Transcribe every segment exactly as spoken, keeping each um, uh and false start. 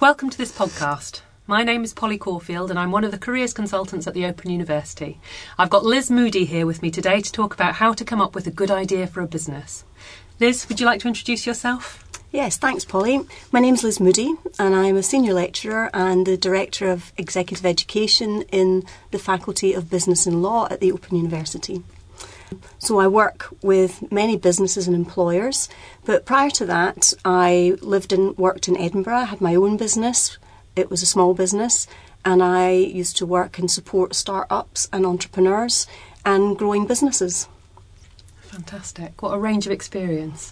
welcome to this podcast. My name is Polly Caulfield and I'm one of the careers consultants at the Open University. I've got Liz Moody here with me today to talk about how to come up with a good idea for a business. Liz, would you like to introduce yourself? Yes, thanks Polly. My name's Liz Moody and I'm a senior lecturer and the Director of Executive Education in the Faculty of Business and Law at the Open University. So I work with many businesses and employers, but prior to that I lived and worked in Edinburgh. I had my own business. It was a small business and I used to work and support start-ups and entrepreneurs and growing businesses. Fantastic. What a range of experience.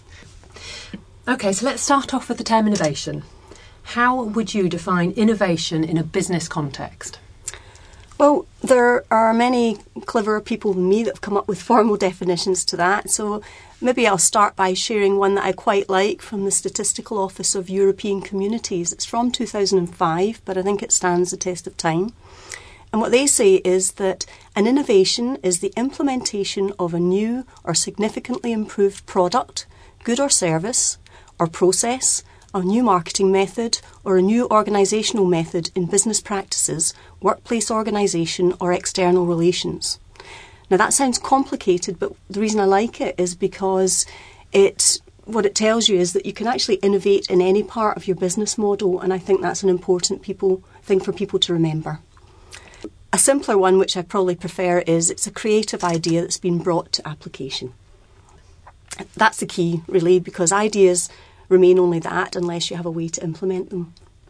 Okay, so let's start off with the term innovation. How would you define innovation in a business context? Well, there are many cleverer people than me that have come up with formal definitions to that, so maybe I'll start by sharing one that I quite like from the Statistical Office of European Communities. It's from two thousand five, but I think it stands the test of time. And what they say is that an innovation is the implementation of a new or significantly improved product, good or service, or process, a new marketing method, or a new organisational method in business practices, workplace organisation, or external relations. Now that sounds complicated, but the reason I like it is because it, what it tells you is that you can actually innovate in any part of your business model, and I think that's an important people, thing for people to remember. A simpler one, which I probably prefer, is it's a creative idea that's been brought to application. That's the key, really, because ideas remain only that unless you have a way to implement them.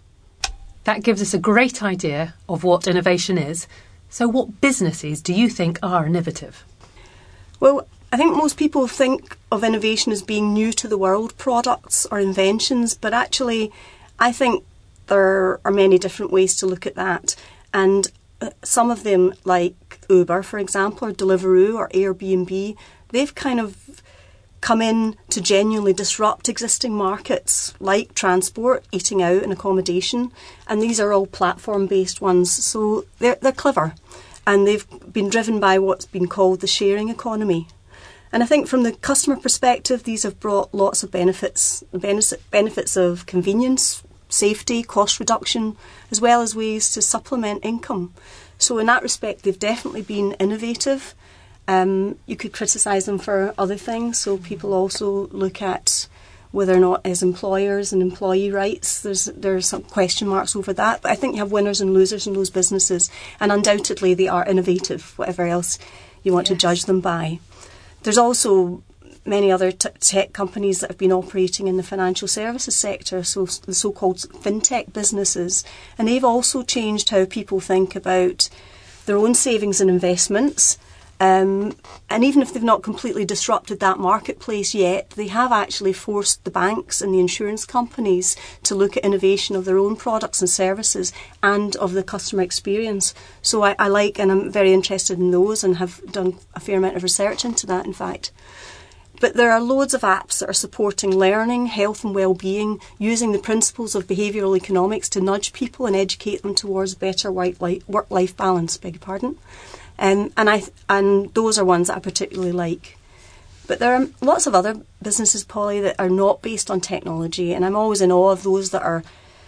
That gives us a great idea of what innovation is. So what businesses do you think are innovative? Well, I think most people think of innovation as being new to the world products or inventions, but actually I think there are many different ways to look at that. And some of them, like Uber, for example, or Deliveroo or Airbnb, they've kind of come in to genuinely disrupt existing markets like transport, eating out and accommodation, and these are all platform-based ones, so they're, they're clever and they've been driven by what's been called the sharing economy. And I think from the customer perspective, these have brought lots of benefits, benefits of convenience, safety, cost reduction, as well as ways to supplement income. So in that respect, they've definitely been innovative. Um, you could criticise them for other things, so people also look at whether or not as employers and employee rights, there's there's some question marks over that, but I think you have winners and losers in those businesses, and undoubtedly they are innovative, whatever else you want yes. to judge them by. There's also many other t- tech companies that have been operating in the financial services sector, so the so-called fintech businesses, and they've also changed how people think about their own savings and investments. Um, and even if they've not completely disrupted that marketplace yet, they have actually forced the banks and the insurance companies to look at innovation of their own products and services and of the customer experience. So I, I like and I'm very interested in those and have done a fair amount of research into that, in fact. But there are loads of apps that are supporting learning, health and well-being, using the principles of behavioural economics to nudge people and educate them towards better work-life balance, beg your pardon. Um, and I and those are ones that I particularly like. But there are lots of other businesses, Polly, that are not based on technology, and I'm always in awe of those that are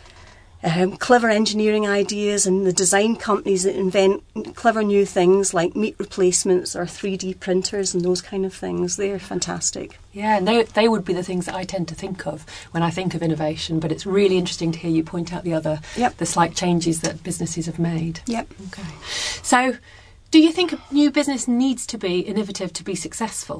um, clever engineering ideas and the design companies that invent clever new things like meat replacements or three D printers and those kind of things. They're fantastic. Yeah, and they, they would be the things that I tend to think of when I think of innovation, but it's really interesting to hear you point out the other, yep. the slight changes that businesses have made. Yep. Okay. So, do you think a new business needs to be innovative to be successful?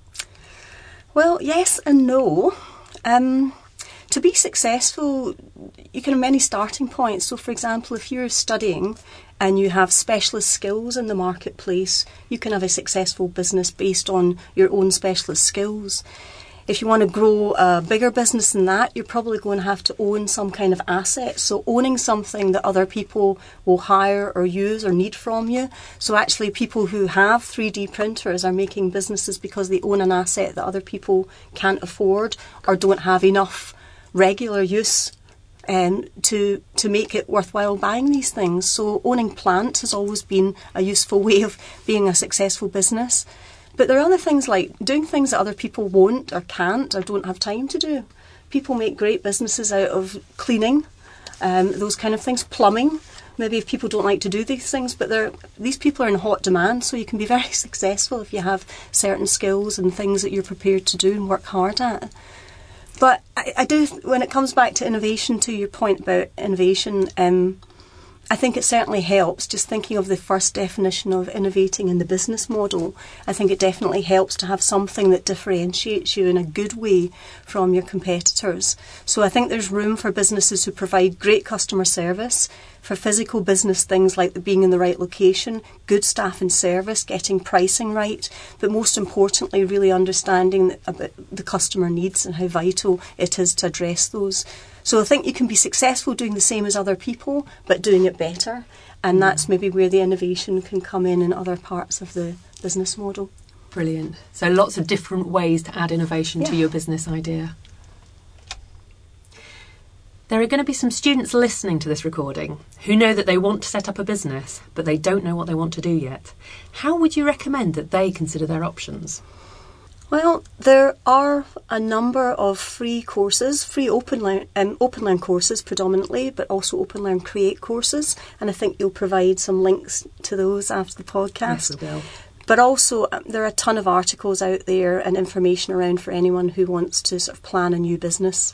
Well, yes and no. Um, to be successful, you can have many starting points. So, for example, if you're studying and you have specialist skills in the marketplace, you can have a successful business based on your own specialist skills. If you want to grow a bigger business than that, you're probably going to have to own some kind of asset. So owning something that other people will hire or use or need from you. So actually people who have three D printers are making businesses because they own an asset that other people can't afford or don't have enough regular use um, to to make it worthwhile buying these things. So owning plant has always been a useful way of being a successful business. But there are other things like doing things that other people won't or can't or don't have time to do. People make great businesses out of cleaning um, those kind of things. Plumbing. Maybe if people don't like to do these things, but they're, these people are in hot demand, so you can be very successful if you have certain skills and things that you're prepared to do and work hard at. But I, I do, when it comes back to innovation, to your point about innovation, um, I think it certainly helps, just thinking of the first definition of innovating in the business model. I think it definitely helps to have something that differentiates you in a good way from your competitors. So I think there's room for businesses who provide great customer service, for physical business things like being in the right location, good staff and service, getting pricing right, but most importantly really understanding about the customer needs and how vital it is to address those. So I think you can be successful doing the same as other people, but doing it better. And that's maybe where the innovation can come in in other parts of the business model. Brilliant. So lots of different ways to add innovation Yeah. to your business idea. There are going to be some students listening to this recording who know that they want to set up a business, but they don't know what they want to do yet. How would you recommend that they consider their options? Well, there are a number of free courses, free OpenLearn, um, OpenLearn courses predominantly, but also OpenLearn Create courses. And I think you'll provide some links to those after the podcast. Yes, we will. But also, um, there are a ton of articles out there and information around for anyone who wants to sort of plan a new business.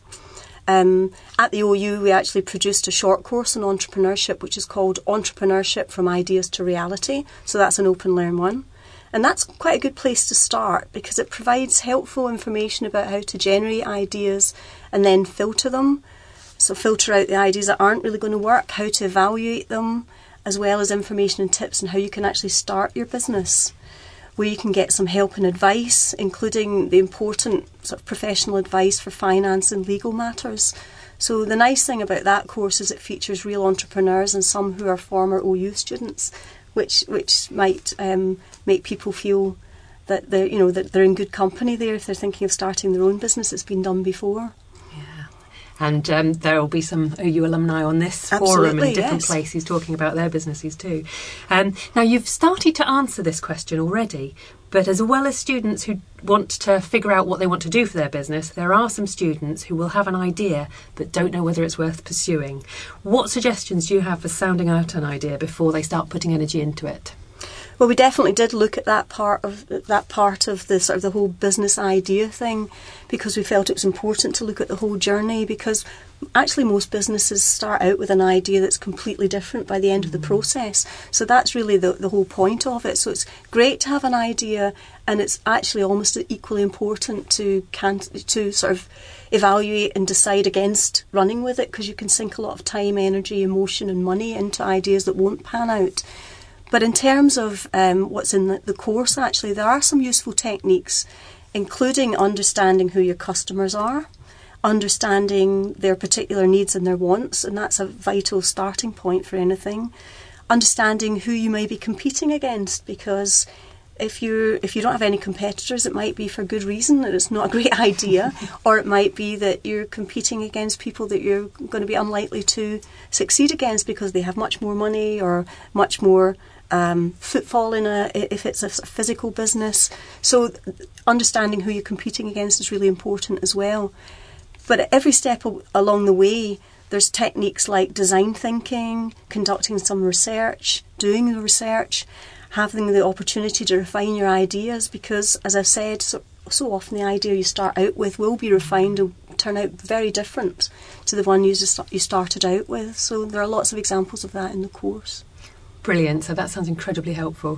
Um, at the O U, we actually produced a short course on entrepreneurship, which is called Entrepreneurship from Ideas to Reality. So that's an OpenLearn one. And that's quite a good place to start because it provides helpful information about how to generate ideas and then filter them. So filter out the ideas that aren't really going to work, how to evaluate them, as well as information and tips on how you can actually start your business, where you can get some help and advice, including the important sort of professional advice for finance and legal matters. So the nice thing about that course is it features real entrepreneurs and some who are former O U students, which which might um, make people feel that they're you know that they're in good company there if they're thinking of starting their own business. It's been done before. Yeah, and um, there will be some O U alumni on this Absolutely, forum in different yes. places talking about their businesses too. Um, now you've started to answer this question already, but as well as students who want to figure out what they want to do for their business, there are some students who will have an idea but don't know whether it's worth pursuing. What suggestions do you have for sounding out an idea before they start putting energy into it? Well, we definitely did look at that part of that part of the sort of the whole business idea thing, because we felt it was important to look at the whole journey, because actually most businesses start out with an idea that's completely different by the end of the process. So that's really the, the whole point of it. So it's great to have an idea, and it's actually almost equally important to can to sort of evaluate and decide against running with it, because you can sink a lot of time, energy, emotion and money into ideas that won't pan out. But in terms of um, what's in the, the course, actually, there are some useful techniques, including understanding who your customers are, understanding their particular needs and their wants, and that's a vital starting point for anything. Understanding who you may be competing against, because if you if you don't have any competitors, it might be for good reason that it's not a great idea, or it might be that you're competing against people that you're going to be unlikely to succeed against because they have much more money or much more Um, footfall in a if it's a physical business. So understanding who you're competing against is really important as well. But at every step along the way, there's techniques like design thinking, conducting some research, doing the research, having the opportunity to refine your ideas, because, as I've said, so, so often the idea you start out with will be refined and turn out very different to the one you just you started out with. So there are lots of examples of that in the course. Brilliant. So that sounds incredibly helpful.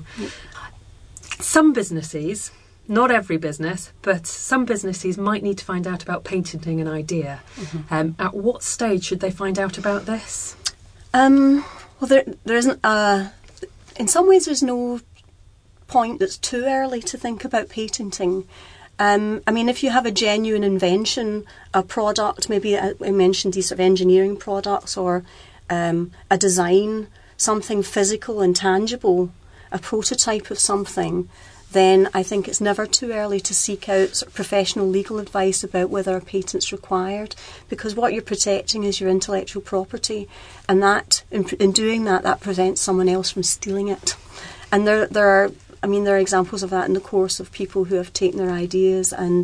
Some businesses, not every business, but some businesses might need to find out about patenting an idea. Mm-hmm. Um, at what stage should they find out about this? Um, well, there there isn't a... In some ways, there's no point that's too early to think about patenting. Um, I mean, if you have a genuine invention, a product, maybe I mentioned these sort of engineering products, or um, a design, something physical and tangible, a prototype of something, then I think it's never too early to seek out sort of professional legal advice about whether a patent's required, because what you're protecting is your intellectual property, and that in, in doing that, that prevents someone else from stealing it. And there, there are, I mean, there are examples of that in the course of people who have taken their ideas and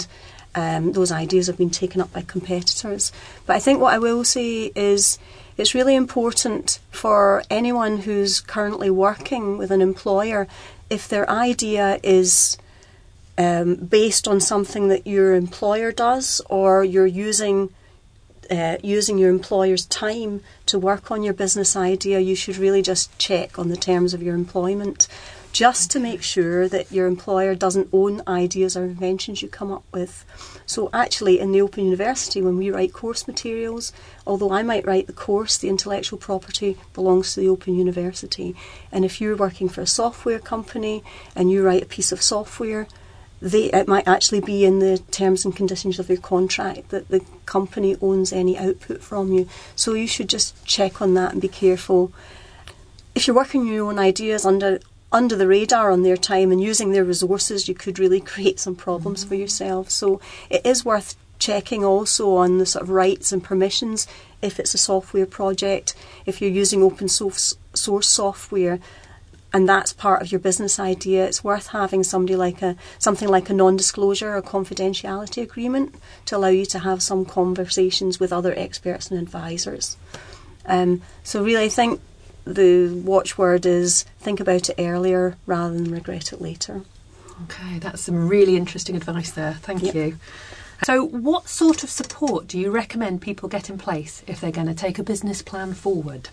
um, those ideas have been taken up by competitors. But I think what I will say is it's really important for anyone who's currently working with an employer, if their idea is um, based on something that your employer does, or you're using uh, using your employer's time to work on your business idea, you should really just check on the terms of your employment, just to make sure that your employer doesn't own ideas or inventions you come up with. So actually in the Open University, when we write course materials, although I might write the course, the intellectual property belongs to the Open University. And if you're working for a software company and you write a piece of software, they, it might actually be in the terms and conditions of your contract that the company owns any output from you. So you should just check on that and be careful. If you're working on your own ideas under under the radar on their time and using their resources, you could really create some problems for yourself. So it is worth checking also on the sort of rights and permissions if it's a software project. If you're using open source, source software and that's part of your business idea, it's worth having somebody like a something like a non-disclosure or confidentiality agreement to allow you to have some conversations with other experts and advisors. Um, so really, I think the watchword is think about it earlier rather than regret it later. Okay, that's some really interesting advice there. Thank Yep. you. So what sort of support do you recommend people get in place if they're going to take a business plan forward?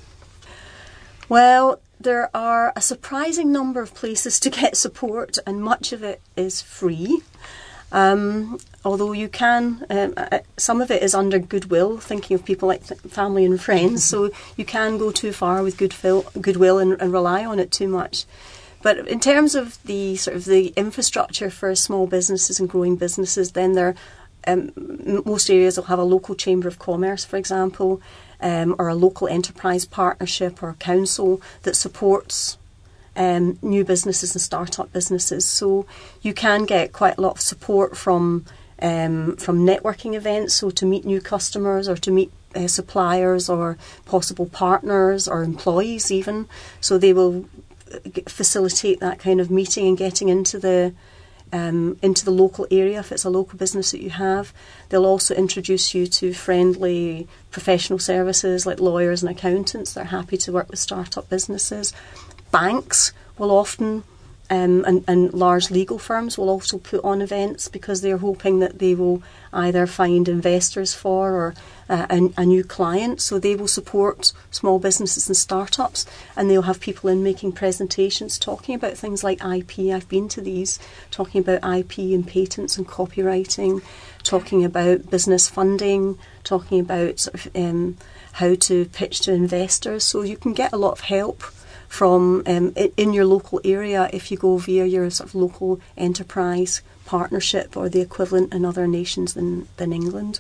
Well, there are a surprising number of places to get support, and much of it is free. Um, although you can, um, uh, some of it is under goodwill, thinking of people like th- family and friends, so you can go too far with good fil- goodwill and, and rely on it too much. But in terms of the sort of the infrastructure for small businesses and growing businesses, then there, um, most areas will have a local chamber of commerce, for example, um, or a local enterprise partnership or a council that supports Um, new businesses and start-up businesses. So you can get quite a lot of support from um, from networking events, so to meet new customers or to meet uh, suppliers or possible partners or employees even. So they will facilitate that kind of meeting and getting into the um, into the local area if it's a local business that you have. They'll also introduce you to friendly professional services like lawyers and accountants. They're happy to work with start-up businesses. Banks will often, um, and, and large legal firms will also put on events because they're hoping that they will either find investors for or uh, a, a new client. So they will support small businesses and startups, and they'll have people in making presentations talking about things like I P. I've been to these, talking about I P and patents and copywriting, talking about business funding, talking about sort of, um, how to pitch to investors. So you can get a lot of help from um, in your local area if you go via your sort of local enterprise partnership or the equivalent in other nations than than England.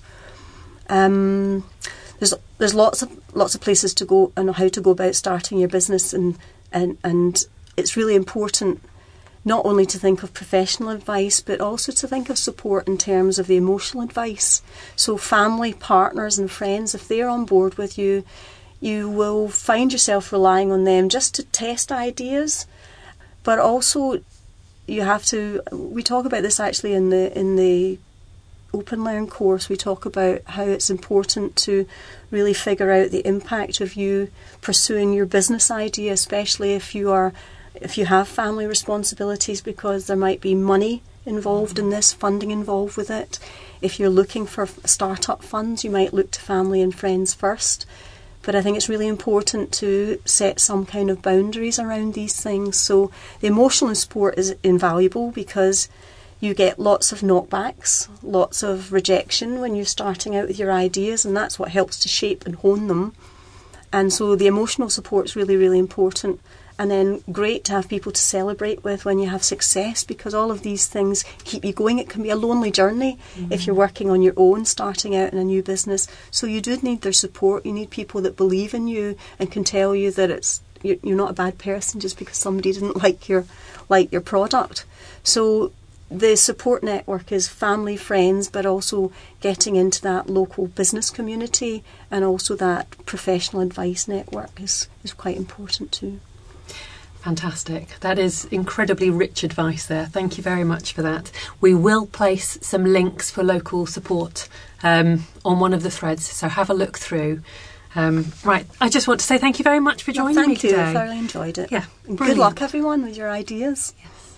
Um, there's there's lots of lots of places to go and how to go about starting your business, and and and it's really important not only to think of professional advice but also to think of support in terms of the emotional advice. So family, partners and friends, if they're on board with you, you will find yourself relying on them just to test ideas, but also you have to, we talk about this actually in the in the Open Learn course, we talk about how it's important to really figure out the impact of you pursuing your business idea, especially if you are if you have family responsibilities, because there might be money involved in this, funding involved with it. If you're looking for start-up funds, you might look to family and friends first. But I think it's really important to set some kind of boundaries around these things. So the emotional support is invaluable because you get lots of knockbacks, lots of rejection when you're starting out with your ideas, and that's what helps to shape and hone them. And so the emotional support is really, really important. And then great to have people to celebrate with when you have success, because all of these things keep you going. It can be a lonely journey mm-hmm. if you're working on your own, starting out in a new business. So you do need their support. You need people that believe in you and can tell you that it's you're not a bad person just because somebody didn't like your like your product. So the support network is family, friends, but also getting into that local business community, and also that professional advice network is, is quite important too. Fantastic. That is incredibly rich advice there. Thank you very much for that. We will place some links for local support um, on one of the threads, so have a look through. Um, right, I just want to say thank you very much for joining well, me today. Thank you, I thoroughly enjoyed it. Yeah, and good luck everyone with your ideas. Yeah.